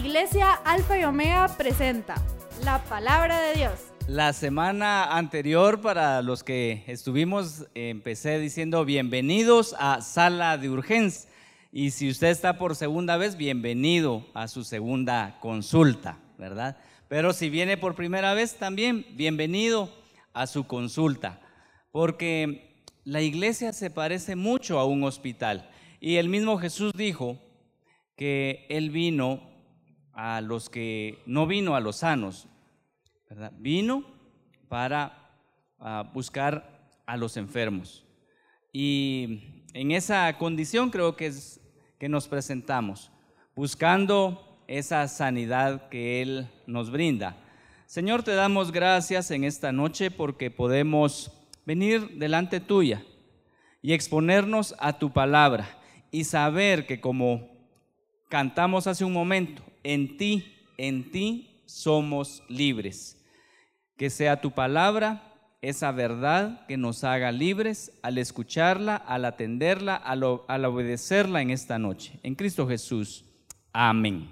Iglesia Alfa y Omega presenta la Palabra de Dios. La semana anterior, para los que estuvimos, empecé diciendo bienvenidos a Sala de Urgencia. Y si usted está por segunda vez, bienvenido a su segunda consulta, ¿verdad? Pero si viene por primera vez también, bienvenido a su consulta. Porque la iglesia se parece mucho a un hospital. Y el mismo Jesús dijo que Él vino a los que, no vino a los sanos, ¿verdad? Vino para buscar a los enfermos. Y en esa condición creo que es que nos presentamos, buscando esa sanidad que Él nos brinda. Señor, te damos gracias en esta noche porque podemos venir delante tuya y exponernos a tu palabra y saber que, como cantamos hace un momento, en ti somos libres. Que sea tu palabra esa verdad que nos haga libres al escucharla, al atenderla, al obedecerla en esta noche. En Cristo Jesús. Amén.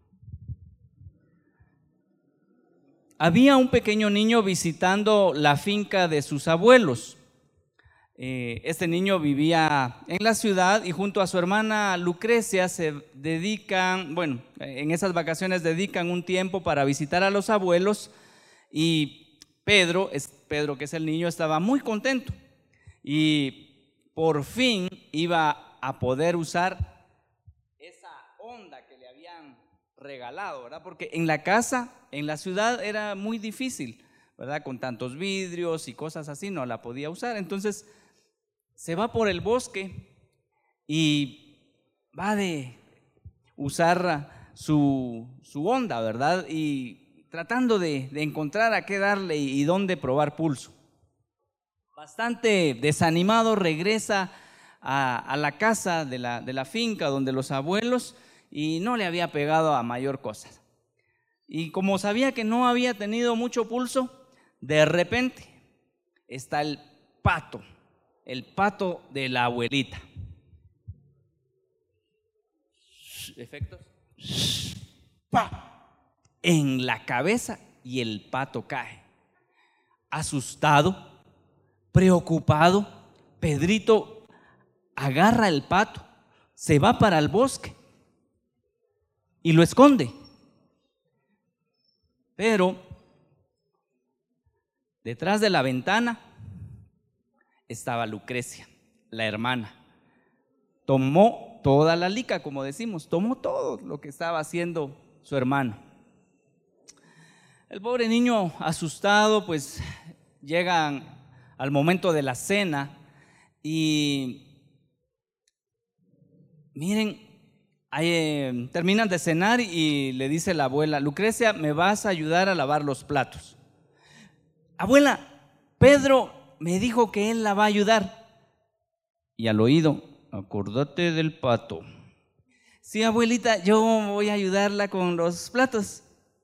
Había un pequeño niño visitando la finca de sus abuelos. Este niño vivía en la ciudad y junto a su hermana Lucrecia se dedican, en esas vacaciones dedican un tiempo para visitar a los abuelos. Y Pedro, que es el niño, estaba muy contento y por fin iba a poder usar esa onda que le habían regalado, ¿verdad? Porque en la casa, en la ciudad era muy difícil, ¿verdad? Con tantos vidrios y cosas así no la podía usar. Entonces se va por el bosque y va de usar su onda, ¿verdad? Y tratando de encontrar a qué darle y dónde probar pulso. Bastante desanimado regresa a la casa de la finca donde los abuelos y no le había pegado a mayor cosa. Y como sabía que no había tenido mucho pulso, de repente está el pato de la abuelita. Efectos. ¡Pah! En la cabeza y el pato cae. Asustado, preocupado, Pedrito agarra el pato, se va para el bosque y lo esconde. Pero detrás de la ventana estaba Lucrecia, la hermana. Tomó toda la lica, como decimos, tomó todo lo que estaba haciendo su hermano. El pobre niño, asustado, pues llegan al momento de la cena y miren, terminan de cenar y le dice la abuela: Lucrecia, ¿me vas a ayudar a lavar los platos? Abuela, Pedro me dijo que él la va a ayudar. Y al oído: acordate del pato. Sí, abuelita, yo voy a ayudarla con los platos.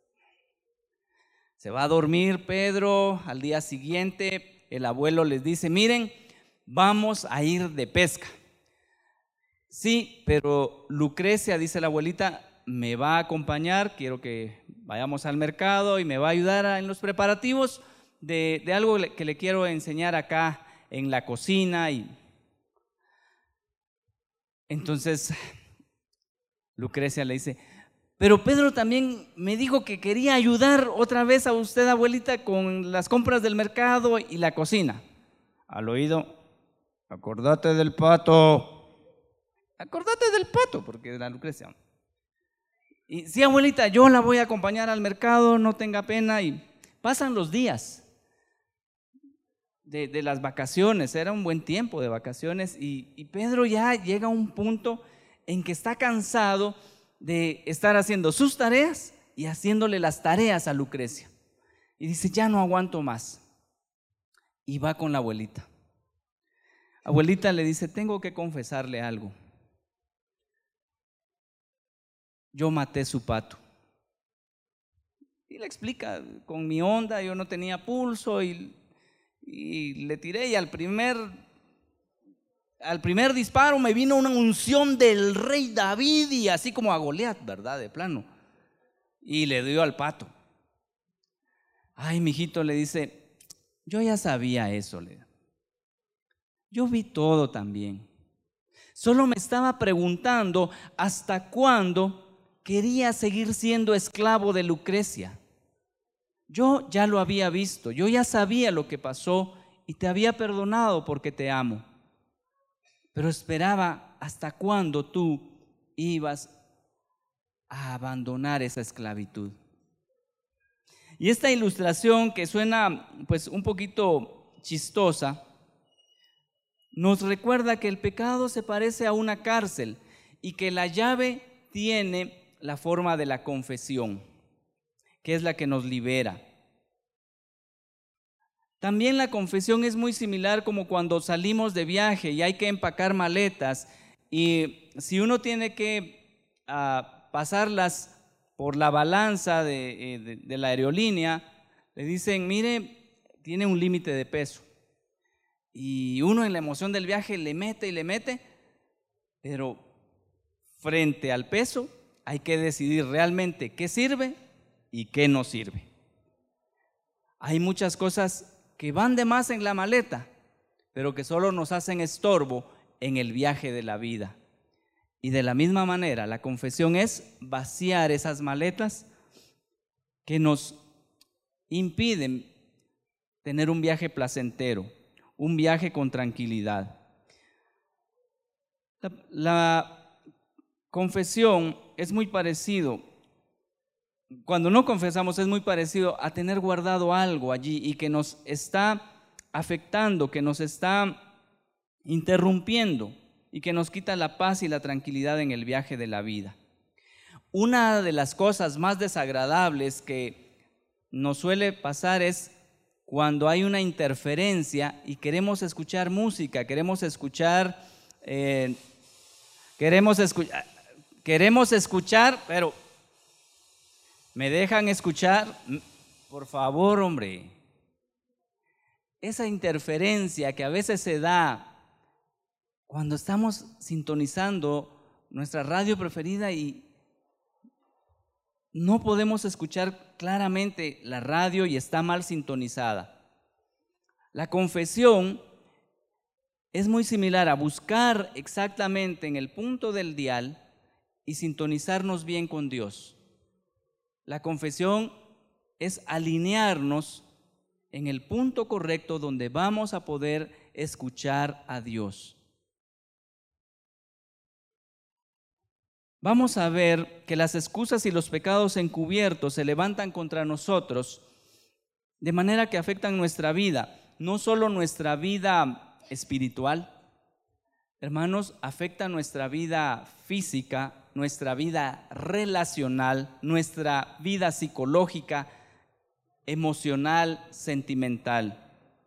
Se va a dormir Pedro. Al día siguiente el abuelo les dice: miren, vamos a ir de pesca. Sí, pero Lucrecia, dice la abuelita, me va a acompañar, quiero que vayamos al mercado y me va a ayudar en los preparativos de algo que le quiero enseñar acá en la cocina. Y entonces Lucrecia le dice: pero Pedro también me dijo que quería ayudar otra vez a usted, abuelita, con las compras del mercado y la cocina. Al oído: acordate del pato. Acordate del pato, porque era Lucrecia. Y sí, abuelita, yo la voy a acompañar al mercado, no tenga pena. Y pasan los días de las vacaciones, era un buen tiempo de vacaciones, y Pedro ya llega a un punto en que está cansado de estar haciendo sus tareas y haciéndole las tareas a Lucrecia. Y dice: ya no aguanto más. Y va con la abuelita. Abuelita, le dice: tengo que confesarle algo. Yo maté su pato. Y le explica: con mi onda yo no tenía pulso y le tiré, y al primer disparo me vino una unción del rey David, y así como a Goliat, ¿verdad? De plano. y le dio al pato. Ay, mijito, le dice, yo ya sabía eso, yo vi todo también. Solo me estaba preguntando hasta cuándo quería seguir siendo esclavo de Lucrecia. Yo ya lo había visto, yo ya sabía lo que pasó y te había perdonado porque te amo. Pero esperaba hasta cuándo tú ibas a abandonar esa esclavitud. Y esta ilustración, que suena pues un poquito chistosa, nos recuerda que el pecado se parece a una cárcel y que la llave tiene la forma de la confesión, que es la que nos libera. También la confesión es muy similar como cuando salimos de viaje y hay que empacar maletas, y si uno tiene que pasarlas por la balanza de la aerolínea, le dicen, mire, tiene un límite de peso. Y uno en la emoción del viaje le mete, pero frente al peso hay que decidir realmente qué sirve y qué no sirve. Hay muchas cosas que van de más en la maleta, pero que solo nos hacen estorbo en el viaje de la vida. Y de la misma manera, la confesión es vaciar esas maletas que nos impiden tener un viaje placentero, un viaje con tranquilidad. La confesión es muy parecido, cuando no confesamos es muy parecido a tener guardado algo allí y que nos está afectando, que nos está interrumpiendo y que nos quita la paz y la tranquilidad en el viaje de la vida. Una de las cosas más desagradables que nos suele pasar es cuando hay una interferencia y queremos escuchar música, queremos escuchar, pero ¿me dejan escuchar? Por favor, hombre. Esa interferencia que a veces se da cuando estamos sintonizando nuestra radio preferida y no podemos escuchar claramente la radio y está mal sintonizada. La confesión es muy similar a buscar exactamente en el punto del dial y sintonizarnos bien con Dios. La confesión es alinearnos en el punto correcto donde vamos a poder escuchar a Dios. Vamos a ver que las excusas y los pecados encubiertos se levantan contra nosotros de manera que afectan nuestra vida, no solo nuestra vida espiritual, hermanos, afecta nuestra vida física, nuestra vida relacional, nuestra vida psicológica, emocional, sentimental.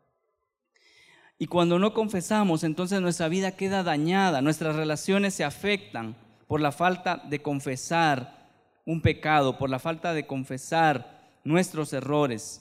Y cuando no confesamos, entonces nuestra vida queda dañada, nuestras relaciones se afectan por la falta de confesar un pecado, por la falta de confesar nuestros errores.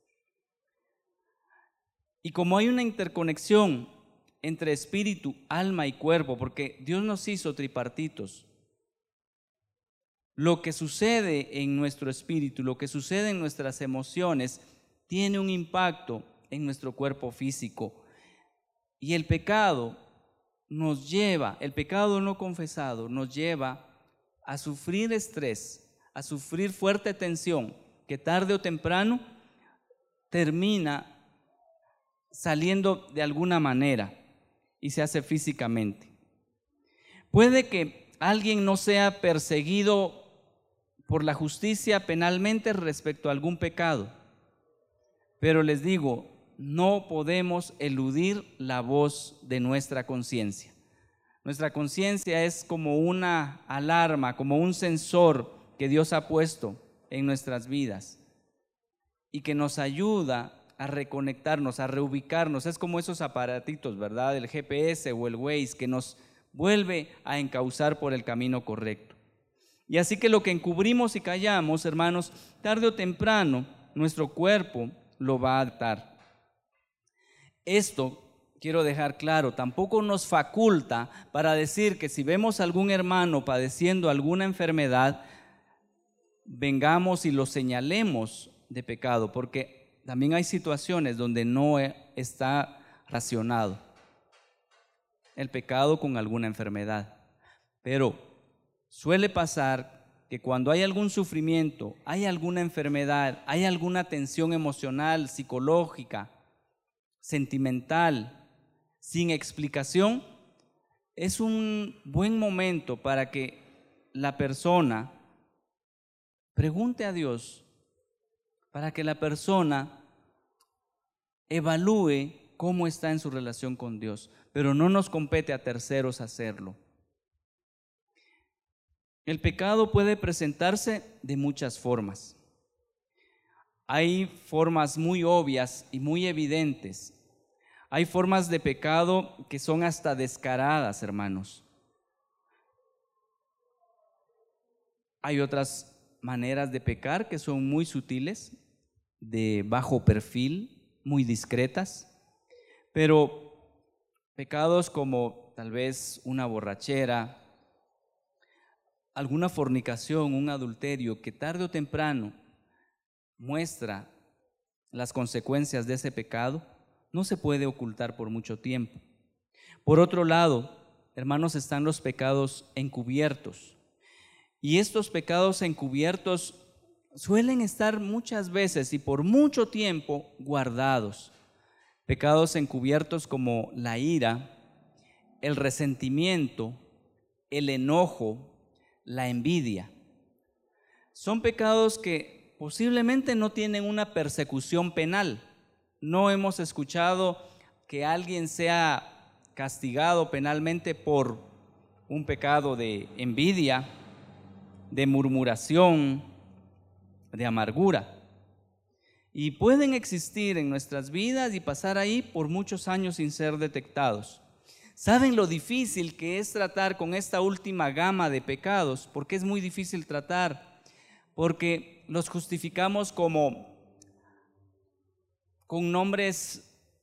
Y como hay una interconexión entre espíritu, alma y cuerpo, porque Dios nos hizo tripartitos, lo que sucede en nuestro espíritu, lo que sucede en nuestras emociones, tiene un impacto en nuestro cuerpo físico. Y el pecado el pecado no confesado nos lleva a sufrir estrés, a sufrir fuerte tensión, que tarde o temprano termina saliendo de alguna manera y se hace físicamente. Puede que alguien no sea perseguido por la justicia penalmente respecto a algún pecado, pero les digo, no podemos eludir la voz de nuestra conciencia. Nuestra conciencia es como una alarma, como un sensor que Dios ha puesto en nuestras vidas y que nos ayuda a reconectarnos, a reubicarnos. Es como esos aparatitos, ¿verdad? El GPS o el Waze que nos vuelve a encauzar por el camino correcto. Y así que lo que encubrimos y callamos, hermanos, tarde o temprano nuestro cuerpo lo va a adaptar. Esto, quiero dejar claro, tampoco nos faculta para decir que si vemos a algún hermano padeciendo alguna enfermedad, vengamos y lo señalemos de pecado, porque también hay situaciones donde no está relacionado el pecado con alguna enfermedad. Pero suele pasar que cuando hay algún sufrimiento, hay alguna enfermedad, hay alguna tensión emocional, psicológica, sentimental, sin explicación, es un buen momento para que la persona pregunte a Dios, para que la persona evalúe cómo está en su relación con Dios, pero no nos compete a terceros hacerlo. El pecado puede presentarse de muchas formas. Hay formas muy obvias y muy evidentes. Hay formas de pecado que son hasta descaradas, hermanos. Hay otras maneras de pecar que son muy sutiles, de bajo perfil, muy discretas, pero pecados como tal vez una borrachera, alguna fornicación, un adulterio que tarde o temprano muestra las consecuencias de ese pecado, no se puede ocultar por mucho tiempo. Por otro lado, hermanos, están los pecados encubiertos. Y estos pecados encubiertos suelen estar muchas veces y por mucho tiempo guardados. Pecados encubiertos como la ira, el resentimiento, el enojo, la envidia. Son pecados que posiblemente no tienen una persecución penal. No hemos escuchado que alguien sea castigado penalmente por un pecado de envidia, de murmuración, de amargura. Y pueden existir en nuestras vidas y pasar ahí por muchos años sin ser detectados. ¿Saben lo difícil que es tratar con esta última gama de pecados? ¿Por qué es muy difícil tratar? Porque los justificamos con nombres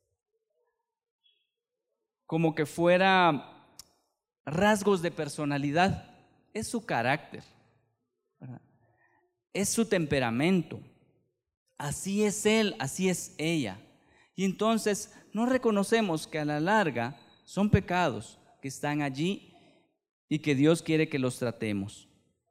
como que fuera rasgos de personalidad. Es su carácter, ¿verdad? Es su temperamento. Así es él, así es ella. Y entonces no reconocemos que a la larga son pecados que están allí y que Dios quiere que los tratemos.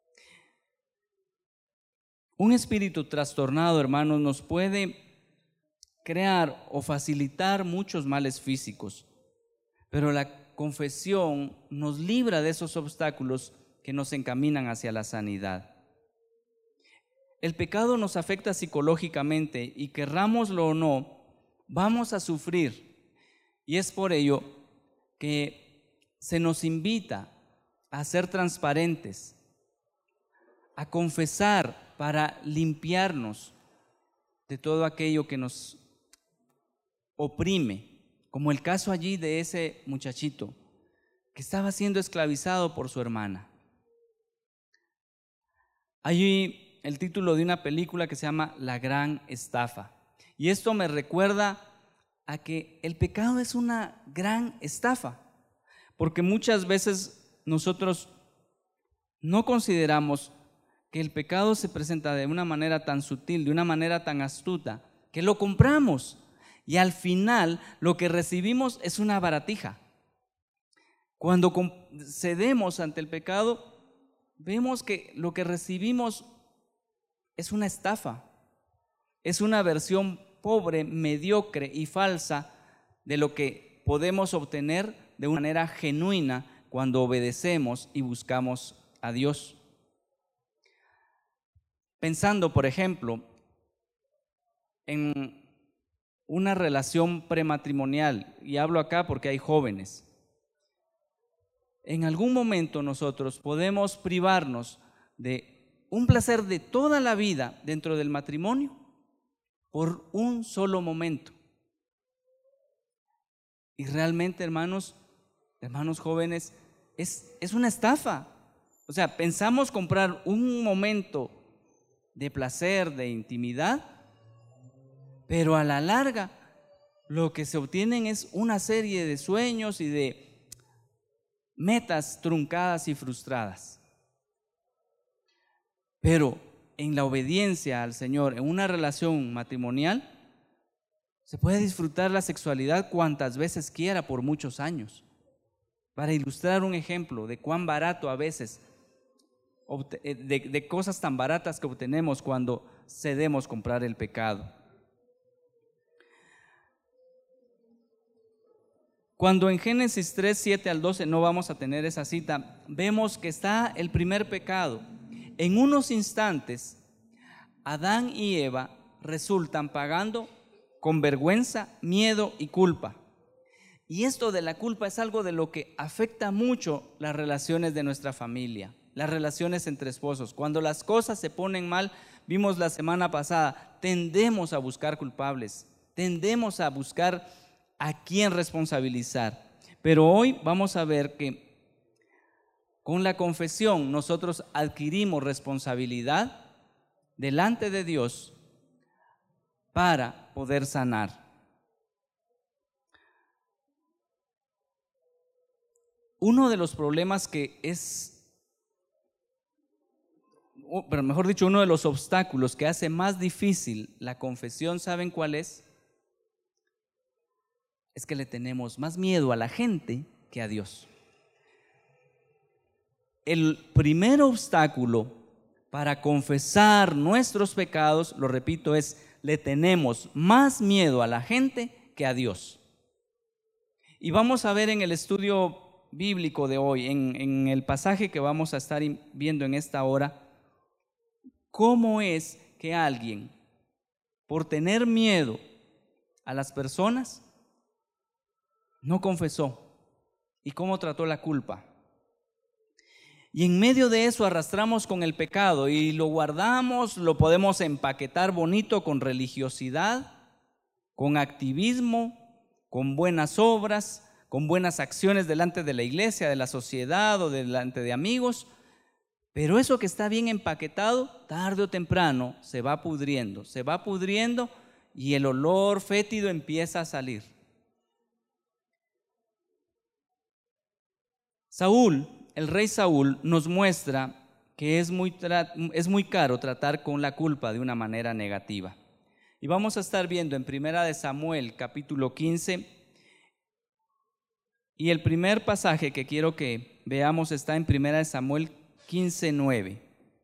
Un espíritu trastornado, hermanos, nos puede crear o facilitar muchos males físicos, pero la confesión nos libra de esos obstáculos que nos encaminan hacia la sanidad. El pecado nos afecta psicológicamente y querrámoslo o no, vamos a sufrir. Y es por ello que se nos invita a ser transparentes, a confesar para limpiarnos de todo aquello que nos oprime, como el caso allí de ese muchachito que estaba siendo esclavizado por su hermana. Allí el título de una película que se llama La Gran Estafa. Y esto me recuerda a que el pecado es una gran estafa, porque muchas veces nosotros no consideramos que el pecado se presenta de una manera tan sutil, de una manera tan astuta, que lo compramos y al final lo que recibimos es una baratija. Cuando cedemos ante el pecado, vemos que lo que recibimos es una estafa, es una versión pobre, mediocre y falsa de lo que podemos obtener de una manera genuina cuando obedecemos y buscamos a Dios. Pensando, por ejemplo, en una relación prematrimonial, y hablo acá porque hay jóvenes. En algún momento nosotros podemos privarnos de un placer de toda la vida dentro del matrimonio por un solo momento. Y realmente, hermanos jóvenes, es una estafa. O sea, pensamos comprar un momento de placer, de intimidad, pero a la larga lo que se obtienen es una serie de sueños y de metas truncadas y frustradas. Pero en la obediencia al Señor, en una relación matrimonial, se puede disfrutar la sexualidad cuantas veces quiera por muchos años. Para ilustrar un ejemplo de cuán barato a veces, de cosas tan baratas que obtenemos cuando cedemos comprar el pecado. Cuando en Génesis 3, 7 al 12, no vamos a tener esa cita, vemos que está el primer pecado. En unos instantes, Adán y Eva resultan pagando con vergüenza, miedo y culpa. Y esto de la culpa es algo de lo que afecta mucho las relaciones de nuestra familia, las relaciones entre esposos. Cuando las cosas se ponen mal, vimos la semana pasada, tendemos a buscar culpables, tendemos a buscar a quién responsabilizar. Pero hoy vamos a ver que con la confesión nosotros adquirimos responsabilidad delante de Dios para poder sanar. Uno de los problemas uno de los obstáculos que hace más difícil la confesión, ¿saben cuál es? Es que le tenemos más miedo a la gente que a Dios. El primer obstáculo para confesar nuestros pecados, lo repito, es le tenemos más miedo a la gente que a Dios. Y vamos a ver en el estudio bíblico de hoy, en el pasaje que vamos a estar viendo en esta hora, cómo es que alguien, por tener miedo a las personas, no confesó y cómo trató la culpa. Y en medio de eso arrastramos con el pecado y lo guardamos, lo podemos empaquetar bonito con religiosidad, con activismo, con buenas obras, con buenas acciones delante de la iglesia, de la sociedad o delante de amigos. Pero eso que está bien empaquetado, tarde o temprano se va pudriendo y el olor fétido empieza a salir. El rey Saúl nos muestra que es muy caro tratar con la culpa de una manera negativa. Y vamos a estar viendo en Primera de Samuel, capítulo 15, y el primer pasaje que quiero que veamos está en Primera de Samuel 15:9.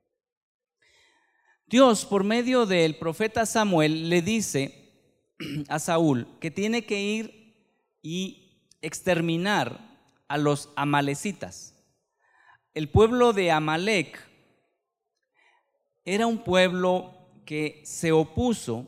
Dios, por medio del profeta Samuel, le dice a Saúl que tiene que ir y exterminar a los amalecitas. El pueblo de Amalec era un pueblo que se opuso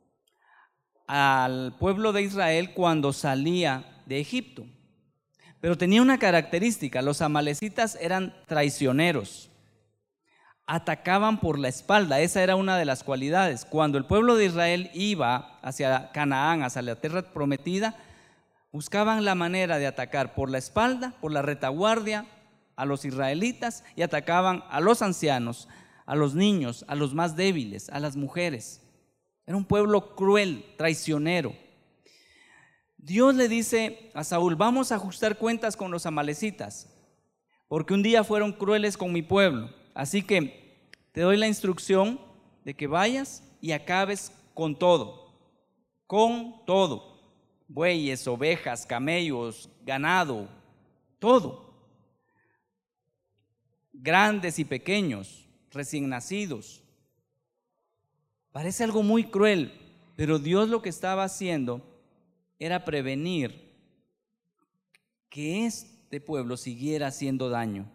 al pueblo de Israel cuando salía de Egipto. Pero tenía una característica: los amalecitas eran traicioneros, atacaban por la espalda. Esa era una de las cualidades. Cuando el pueblo de Israel iba hacia Canaán, hacia la tierra prometida, buscaban la manera de atacar por la espalda, por la retaguardia a los israelitas, y atacaban a los ancianos, a los niños, a los más débiles, a las mujeres. Era un pueblo cruel, traicionero. Dios le dice a Saúl: vamos a ajustar cuentas con los amalecitas, porque un día fueron crueles con mi pueblo. Así que te doy la instrucción de que vayas y acabes con todo, bueyes, ovejas, camellos, ganado, todo, grandes y pequeños, recién nacidos. Parece algo muy cruel, pero Dios lo que estaba haciendo era prevenir que este pueblo siguiera haciendo daño.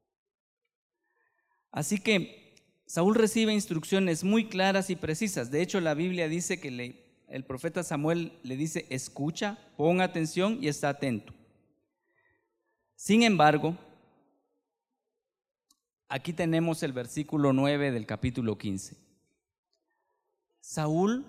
Así que Saúl recibe instrucciones muy claras y precisas. De hecho, la Biblia dice que el profeta Samuel le dice: escucha, pon atención y está atento. Sin embargo, aquí tenemos el versículo 9 del capítulo 15. Saúl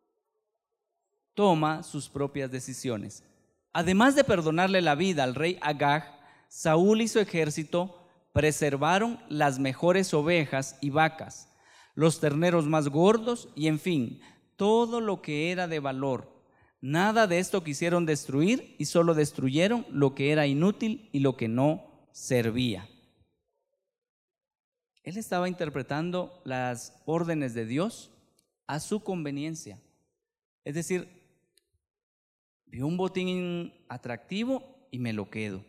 toma sus propias decisiones. Además de perdonarle la vida al rey Agag, Saúl y su ejército preservaron las mejores ovejas y vacas, los terneros más gordos y, en fin, todo lo que era de valor. Nada de esto quisieron destruir, y solo destruyeron lo que era inútil y lo que no servía. Él estaba interpretando las órdenes de Dios a su conveniencia. Es decir, vio un botín atractivo y me lo quedo.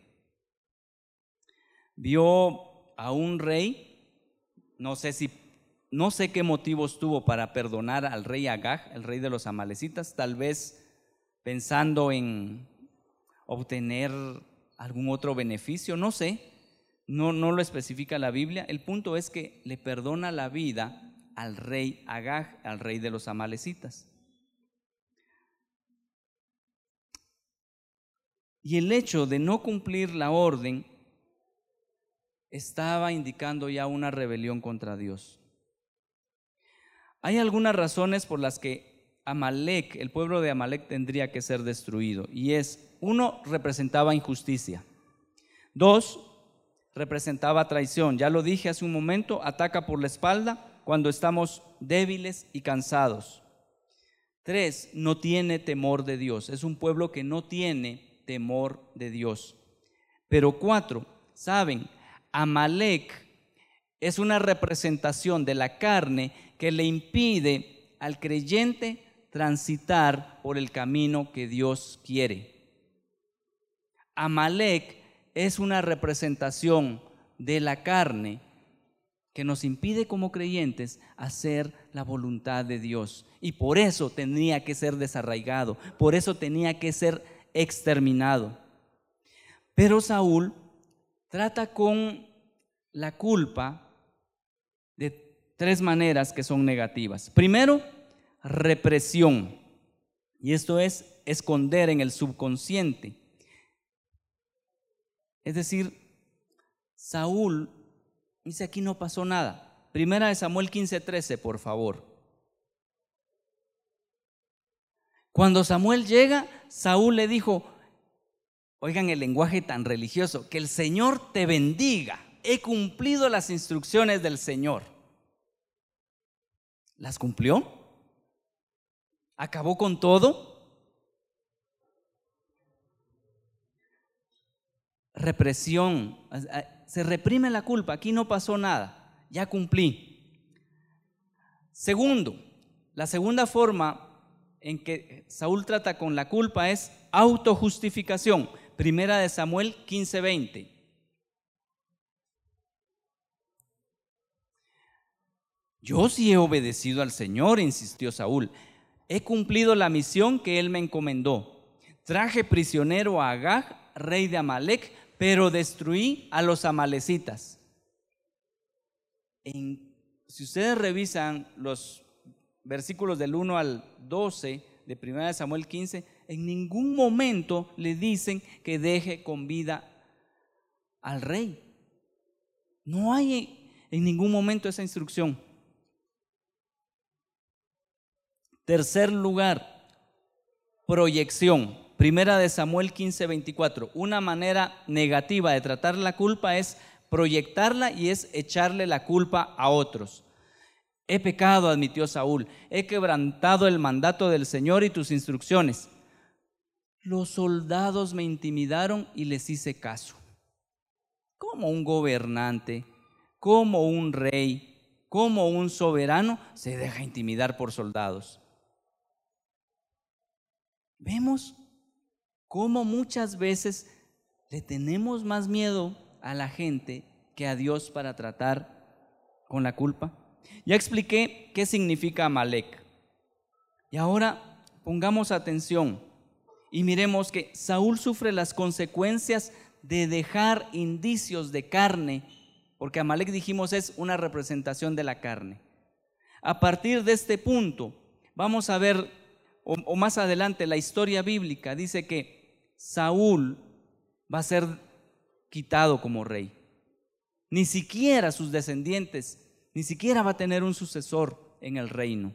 Vio a un rey, no sé qué motivos tuvo para perdonar al rey Agag, el rey de los amalecitas, tal vez pensando en obtener algún otro beneficio, no sé. No lo especifica la Biblia. El punto es que le perdona la vida al rey Agag, al rey de los amalecitas. Y el hecho de no cumplir la orden estaba indicando ya una rebelión contra Dios. Hay algunas razones por las que Amalek, el pueblo de Amalek, tendría que ser destruido. Y es, 1, representaba injusticia. 2, representaba traición. Ya lo dije hace un momento, ataca por la espalda cuando estamos débiles y cansados. 3, no tiene temor de Dios. Es un pueblo que no tiene temor de Dios. Pero 4, ¿saben? Amalek es una representación de la carne que le impide al creyente transitar por el camino que Dios quiere. Amalek es una representación de la carne que nos impide como creyentes hacer la voluntad de Dios. Y por eso tenía que ser desarraigado, por eso tenía que ser exterminado. Pero Saúl trata con la culpa de 3 maneras que son negativas. Primero, represión. Y esto es esconder en el subconsciente. Es decir, Saúl dice: aquí no pasó nada. Primera de Samuel 15:13, por favor. Cuando Samuel llega, Saúl le dijo, oigan el lenguaje tan religioso, que el Señor te bendiga. He cumplido las instrucciones del Señor. ¿Las cumplió? ¿Acabó con todo? Represión, se reprime la culpa. Aquí no pasó nada, ya cumplí. Segundo, la segunda forma en que Saúl trata con la culpa es autojustificación. Primera de Samuel 15:20. Yo sí he obedecido al Señor, insistió Saúl. He cumplido la misión que él me encomendó. Traje prisionero a Agag, rey de Amalek, pero destruí a los amalecitas. Si ustedes revisan los versículos del 1 al 12 de 1 Samuel 15, en ningún momento le dicen que deje con vida al rey. No hay en ningún momento esa instrucción. Tercer lugar, proyección. 1 Samuel 15:24. Una manera negativa de tratar la culpa es proyectarla y es echarle la culpa a otros. He pecado, admitió Saúl, he quebrantado el mandato del Señor y tus instrucciones. Los soldados me intimidaron y les hice caso. Como un gobernante, como un rey, como un soberano se deja intimidar por soldados. Vemos cómo muchas veces le tenemos más miedo a la gente que a Dios para tratar con la culpa. Ya expliqué qué significa Amalek. Y ahora pongamos atención y miremos que Saúl sufre las consecuencias de dejar indicios de carne, porque Amalek, dijimos, es una representación de la carne. A partir de este punto vamos a ver, o más adelante, la historia bíblica dice que Saúl va a ser quitado como rey. Ni siquiera sus descendientes, ni siquiera va a tener un sucesor en el reino.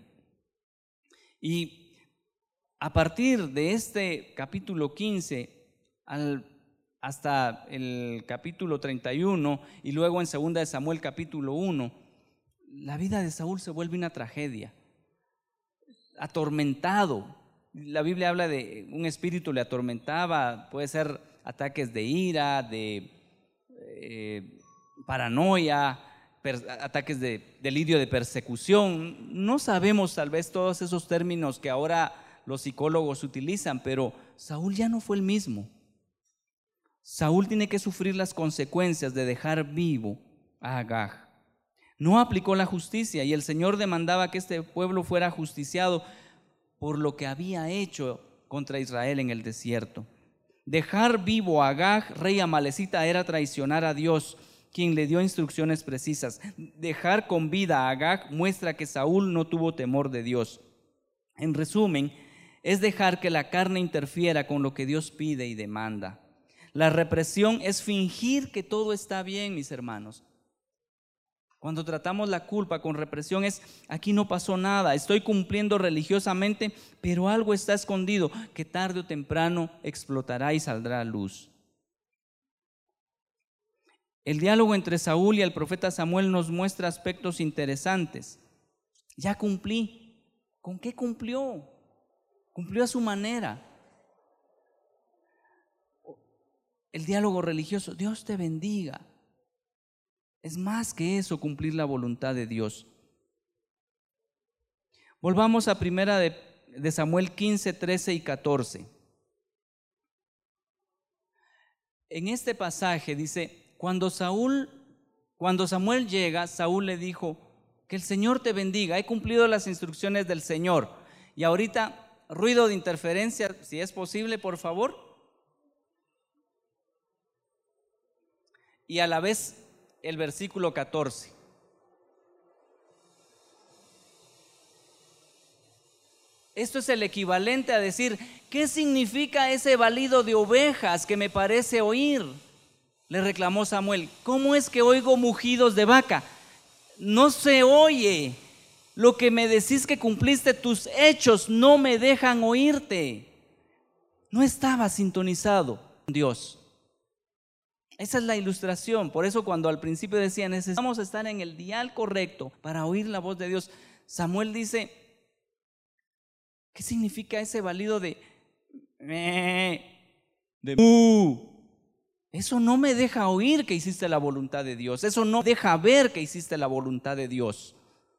Y a partir de este capítulo 15 hasta el capítulo 31 y luego en 2 de Samuel capítulo 1, la vida de Saúl se vuelve una tragedia. Atormentado. La Biblia habla de un espíritu le atormentaba, puede ser ataques de ira, de paranoia, ataques de delirio de persecución. No sabemos tal vez todos esos términos que ahora los psicólogos utilizan, pero Saúl ya no fue el mismo. Saúl tiene que sufrir las consecuencias de dejar vivo a Agag. No aplicó la justicia y el Señor demandaba que este pueblo fuera justiciado por lo que había hecho contra Israel en el desierto. Dejar vivo a Agag, rey amalecita, era traicionar a Dios, quien le dio instrucciones precisas. Dejar con vida a Agag muestra que Saúl no tuvo temor de Dios. En resumen, es dejar que la carne interfiera con lo que Dios pide y demanda. La represión es fingir que todo está bien, mis hermanos. Cuando tratamos la culpa con represión es: aquí no pasó nada, estoy cumpliendo religiosamente, pero algo está escondido que tarde o temprano explotará y saldrá a luz. El diálogo entre Saúl y el profeta Samuel nos muestra aspectos interesantes. Ya cumplí. ¿Con qué cumplió? Cumplió a su manera. El diálogo religioso: Dios te bendiga. Es más que eso, cumplir la voluntad de Dios. Volvamos a primera de Samuel 15, 13 y 14. En este pasaje dice: cuando Samuel llega, Saúl le dijo: que el Señor te bendiga, he cumplido las instrucciones del Señor. Y ahorita, ruido de interferencia, si es posible, por favor. Y a la vez el versículo 14. Esto es el equivalente a decir: ¿qué significa ese balido de ovejas que me parece oír? Le reclamó Samuel: ¿cómo es que oigo mugidos de vaca? No se oye. Lo que me decís que cumpliste, tus hechos no me dejan oírte. No estaba sintonizado con Dios. Esa es la ilustración. Por eso cuando al principio decía: necesitamos estar en el dial correcto para oír la voz de Dios, Samuel dice: ¿qué significa ese balido de Eso no me deja oír que hiciste la voluntad de Dios. Eso no deja ver que hiciste la voluntad de Dios.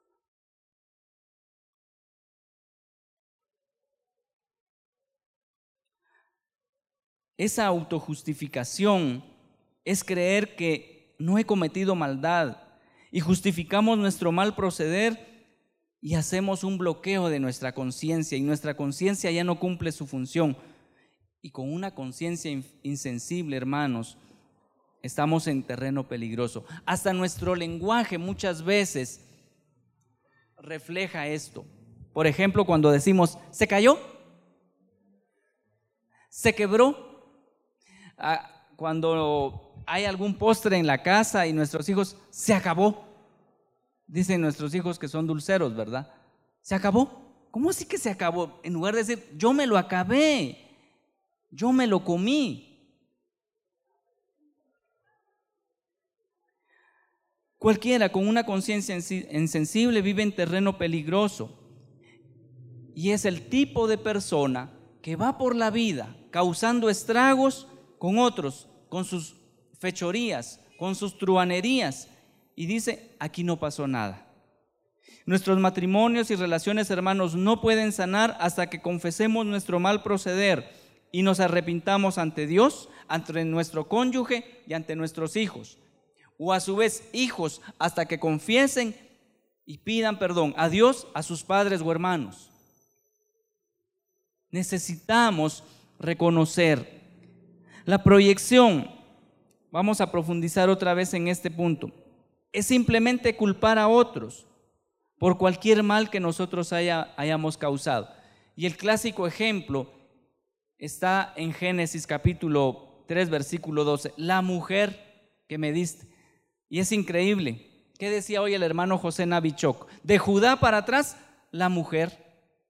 Esa autojustificación es creer que no he cometido maldad y justificamos nuestro mal proceder y hacemos un bloqueo de nuestra conciencia, y nuestra conciencia ya no cumple su función. Y con una conciencia insensible, hermanos, estamos en terreno peligroso. Hasta nuestro lenguaje muchas veces refleja esto. Por ejemplo, cuando decimos: ¿se cayó? ¿Se quebró? Cuando hay algún postre en la casa y nuestros hijos: se acabó. Dicen nuestros hijos que son dulceros, ¿verdad? ¿Se acabó? ¿Cómo así que se acabó? En lugar de decir: yo me lo acabé, yo me lo comí. Cualquiera con una conciencia insensible vive en terreno peligroso, y es el tipo de persona que va por la vida causando estragos con otros, con sus fechorías, con sus truhanerías, y dice: aquí no pasó nada. Nuestros matrimonios y relaciones, hermanos, no pueden sanar hasta que confesemos nuestro mal proceder y nos arrepintamos ante Dios, ante nuestro cónyuge y ante nuestros hijos. O a su vez, hijos, hasta que confiesen y pidan perdón a Dios, a sus padres o hermanos. Necesitamos reconocer la proyección. Vamos a profundizar otra vez en este punto. Es simplemente culpar a otros por cualquier mal que nosotros hayamos causado. Y el clásico ejemplo está en Génesis capítulo 3, versículo 12. La mujer que me diste. Y es increíble. ¿Qué decía hoy el hermano José Navichok? De Judá para atrás, la mujer.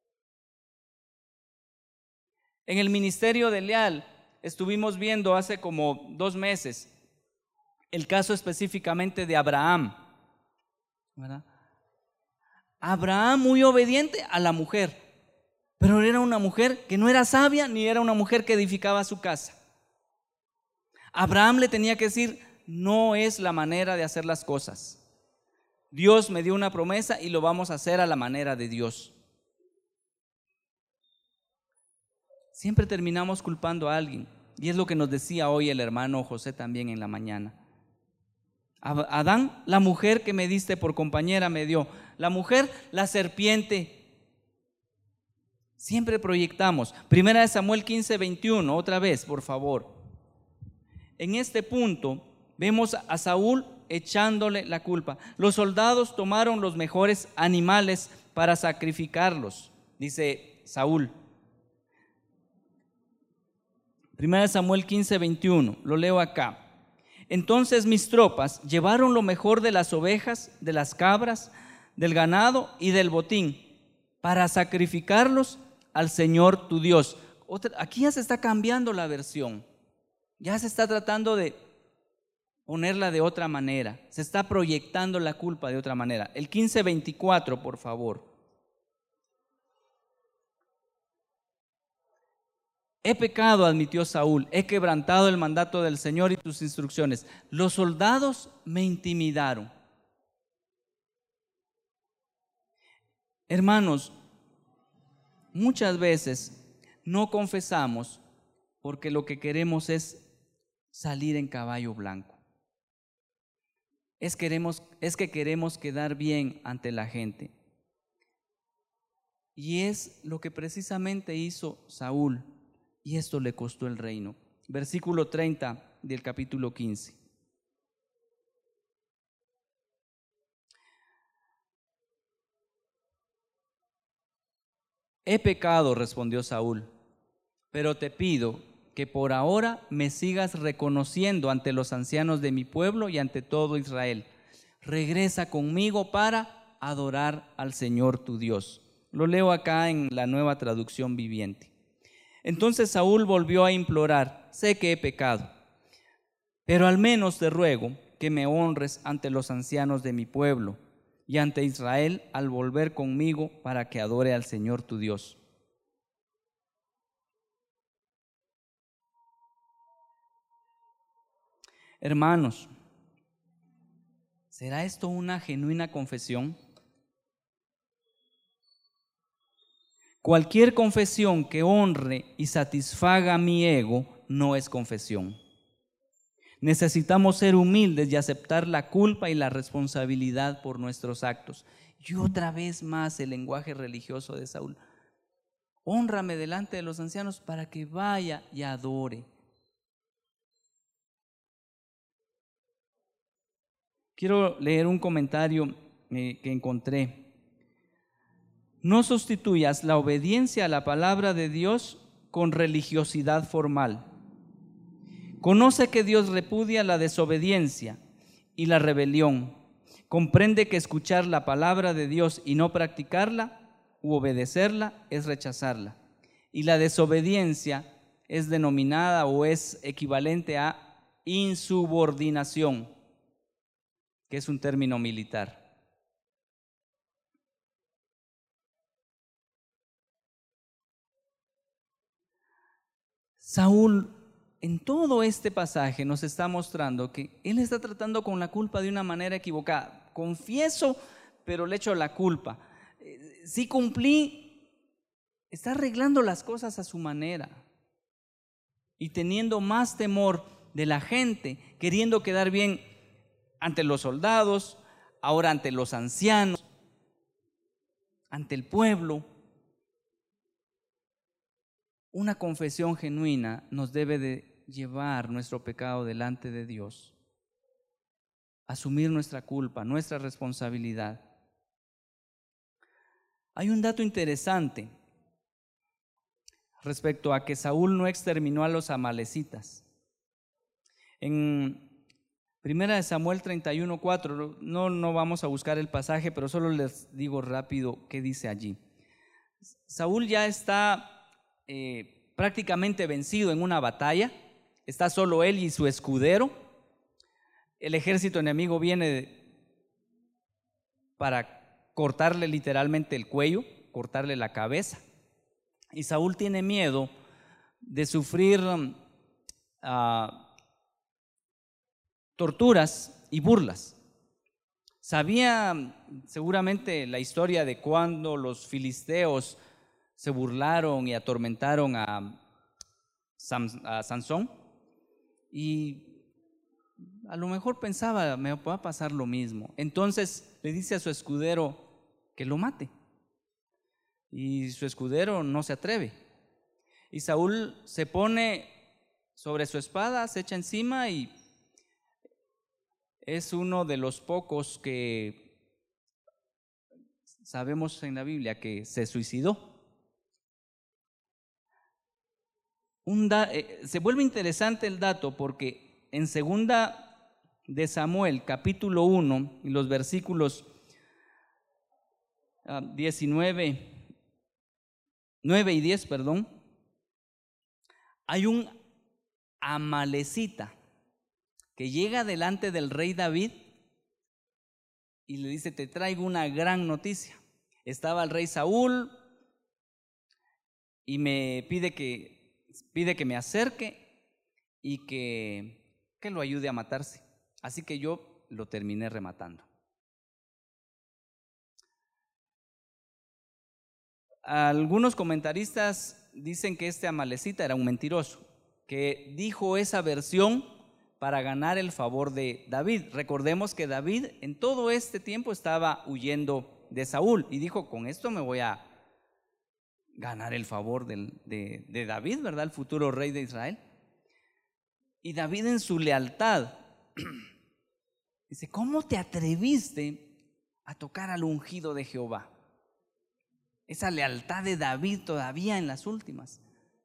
En el ministerio de Leal estuvimos viendo hace como 2 meses el caso específicamente de Abraham, ¿verdad? Abraham muy obediente a la mujer, pero era una mujer que no era sabia ni era una mujer que edificaba su casa. Abraham le tenía que decir: no es la manera de hacer las cosas. Dios me dio una promesa y lo vamos a hacer a la manera de Dios. Siempre terminamos culpando a alguien, y es lo que nos decía hoy el hermano José también en la mañana. Adán, la mujer que me diste por compañera me dio. La mujer, la serpiente. Siempre proyectamos. Primera de Samuel 15:21, otra vez, por favor. En este punto vemos a Saúl echándole la culpa. Los soldados tomaron los mejores animales para sacrificarlos, dice Saúl. Primera de Samuel 15:21, lo leo acá. Entonces mis tropas llevaron lo mejor de las ovejas, de las cabras, del ganado y del botín para sacrificarlos al Señor tu Dios. Aquí ya se está cambiando la versión. Ya se está tratando de ponerla de otra manera. Se está proyectando la culpa de otra manera. El 15:24, por favor. He pecado, admitió Saúl, he quebrantado el mandato del Señor y tus instrucciones. Los soldados me intimidaron. Hermanos, muchas veces no confesamos porque lo que queremos es salir en caballo blanco. Es que queremos quedar bien ante la gente. Y es lo que precisamente hizo Saúl. Y esto le costó el reino. Versículo 30 del capítulo 15. He pecado, respondió Saúl, pero te pido que por ahora me sigas reconociendo ante los ancianos de mi pueblo y ante todo Israel. Regresa conmigo para adorar al Señor tu Dios. Lo leo acá en la Nueva Traducción Viviente. Entonces Saúl volvió a implorar: sé que he pecado, pero al menos te ruego que me honres ante los ancianos de mi pueblo y ante Israel al volver conmigo para que adore al Señor tu Dios. Hermanos, ¿será esto una genuina confesión? Cualquier confesión que honre y satisfaga mi ego no es confesión. Necesitamos ser humildes y aceptar la culpa y la responsabilidad por nuestros actos. Y otra vez más el lenguaje religioso de Saúl. Hónrame delante de los ancianos para que vaya y adore. Quiero leer un comentario que encontré. No sustituyas la obediencia a la palabra de Dios con religiosidad formal. Conoce que Dios repudia la desobediencia y la rebelión. Comprende que escuchar la palabra de Dios y no practicarla u obedecerla es rechazarla. Y la desobediencia es denominada o es equivalente a insubordinación, que es un término militar. Saúl, en todo este pasaje, nos está mostrando que él está tratando con la culpa de una manera equivocada. Confieso, pero le echo la culpa. Sí cumplí, está arreglando las cosas a su manera y teniendo más temor de la gente, queriendo quedar bien ante los soldados, ahora ante los ancianos, ante el pueblo. Una confesión genuina nos debe de llevar nuestro pecado delante de Dios, asumir nuestra culpa, nuestra responsabilidad. Hay un dato interesante respecto a que Saúl no exterminó a los amalecitas. En Primera de Samuel 31:4, no vamos a buscar el pasaje, pero solo les digo rápido qué dice allí. Saúl ya está prácticamente vencido en una batalla, está solo él y su escudero. El ejército enemigo viene para cortarle literalmente el cuello, cortarle la cabeza, y Saúl tiene miedo de sufrir torturas y burlas. Sabía seguramente la historia de cuando los filisteos se burlaron y atormentaron a Sansón, y a lo mejor pensaba, me va a pasar lo mismo. Entonces le dice a su escudero que lo mate, y su escudero no se atreve, y Saúl se pone sobre su espada, se echa encima, y es uno de los pocos que sabemos en la Biblia que se suicidó. Se vuelve interesante el dato porque en segunda de Samuel, capítulo 1, y los versículos 9 y 10, hay un amalecita que llega delante del rey David y le dice: te traigo una gran noticia. Estaba el rey Saúl y me pide que me acerque y que lo ayude a matarse. Así que yo lo terminé rematando. Algunos comentaristas dicen que este amalecita era un mentiroso, que dijo esa versión para ganar el favor de David. Recordemos que David en todo este tiempo estaba huyendo de Saúl y dijo: con esto me voy a ganar el favor de David, ¿verdad? El futuro rey de Israel. Y David, en su lealtad, dice: ¿cómo te atreviste a tocar al ungido de Jehová? Esa lealtad de David todavía en las últimas.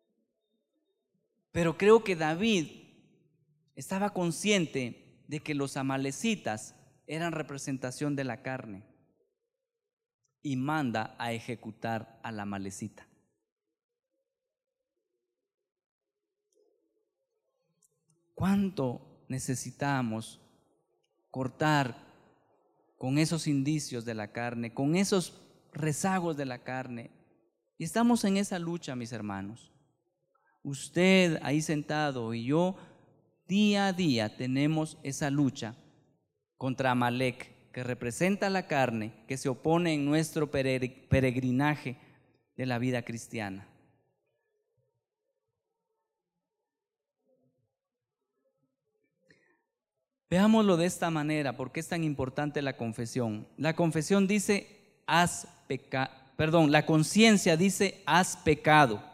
Pero creo que David estaba consciente de que los amalecitas eran representación de la carne y manda a ejecutar a la amalecita. ¿Cuánto necesitamos cortar con esos indicios de la carne, con esos rezagos de la carne? Y estamos en esa lucha, mis hermanos. Usted ahí sentado y yo día a día tenemos esa lucha contra Amalek, que representa la carne, que se opone en nuestro peregrinaje de la vida cristiana. Veámoslo de esta manera, porque es tan importante la confesión. La confesión dice: la conciencia dice: has pecado.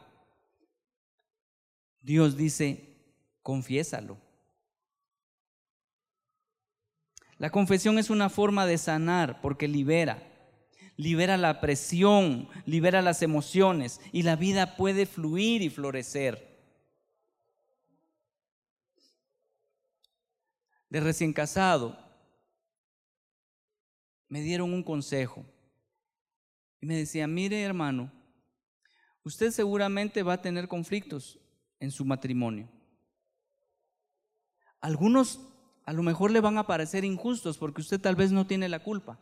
Dios dice: confiésalo. La confesión es una forma de sanar porque libera la presión, libera las emociones y la vida puede fluir y florecer. De recién casado, me dieron un consejo y me decían: mire, hermano, usted seguramente va a tener conflictos en su matrimonio. Algunos a lo mejor le van a parecer injustos porque usted tal vez no tiene la culpa.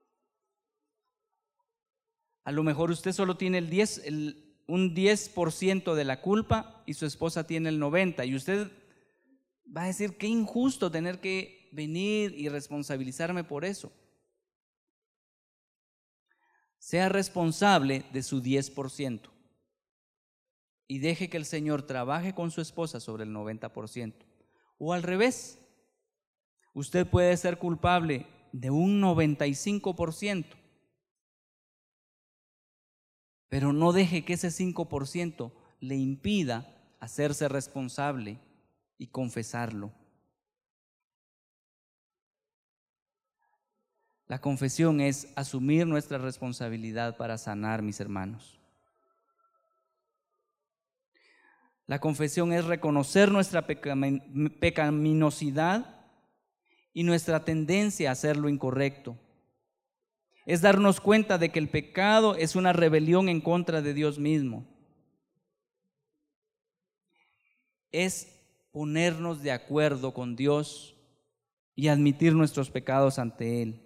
A lo mejor usted solo tiene un 10% de la culpa y su esposa tiene el 90%, y usted va a decir: qué injusto tener que venir y responsabilizarme por eso. Sea responsable de su 10% y deje que el Señor trabaje con su esposa sobre el 90%. O al revés, usted puede ser culpable de un 95%, pero no deje que ese 5% le impida hacerse responsable y confesarlo. La confesión es asumir nuestra responsabilidad para sanar, mis hermanos. La confesión es reconocer nuestra pecaminosidad y nuestra tendencia a hacer lo incorrecto. Es darnos cuenta de que el pecado es una rebelión en contra de Dios mismo. Es ponernos de acuerdo con Dios y admitir nuestros pecados ante Él.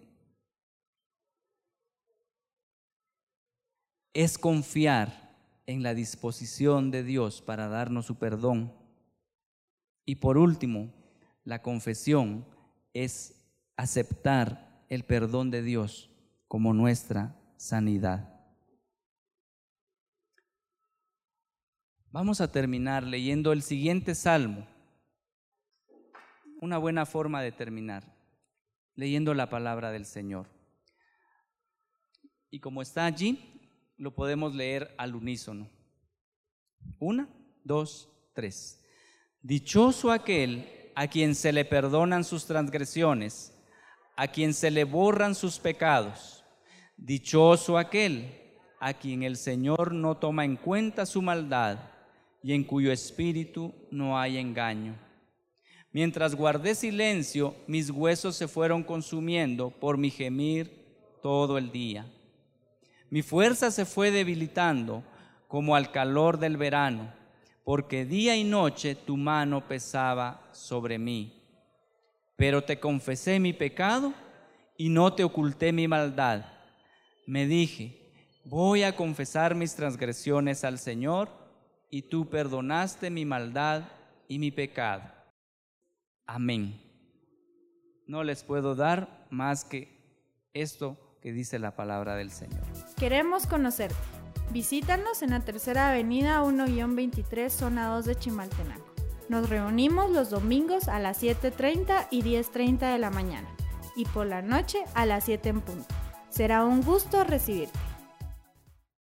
Es confiar en la disposición de Dios para darnos su perdón. Y por último, la confesión es aceptar el perdón de Dios como nuestra sanidad. Vamos a terminar leyendo el siguiente salmo. Una buena forma de terminar, leyendo la palabra del Señor. Y como está allí, lo podemos leer al unísono. 1, 2, 3. Dichoso aquel a quien se le perdonan sus transgresiones, a quien se le borran sus pecados. Dichoso aquel a quien el Señor no toma en cuenta su maldad y en cuyo espíritu no hay engaño. Mientras guardé silencio, mis huesos se fueron consumiendo por mi gemir todo el día. Mi fuerza se fue debilitando como al calor del verano, porque día y noche tu mano pesaba sobre mí. Pero te confesé mi pecado y no te oculté mi maldad. Me dije, voy a confesar mis transgresiones al Señor, y tú perdonaste mi maldad y mi pecado. Amén. No les puedo dar más que esto que dice la palabra del Señor. Queremos conocerte. Visítanos en la Tercera Avenida 1-23, zona 2 de Chimaltenango. Nos reunimos los domingos a las 7:30 y 10:30 de la mañana y por la noche a las 7 en punto. Será un gusto recibirte.